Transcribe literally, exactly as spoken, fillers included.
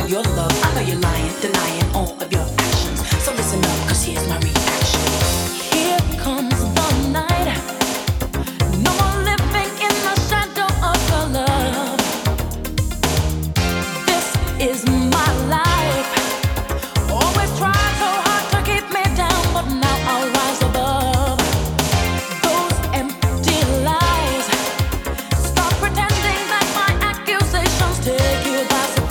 your love. I know you're lying, denying all of your actions. So listen up, cause here's my reaction. Here comes the night. No more living in the shadow of your love. This is